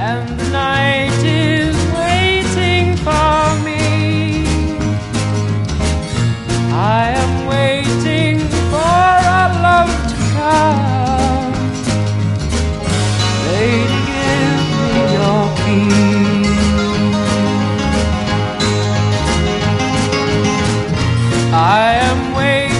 and the night is waiting for me. I am waiting for our love to come. Lady, give me your key. I am waiting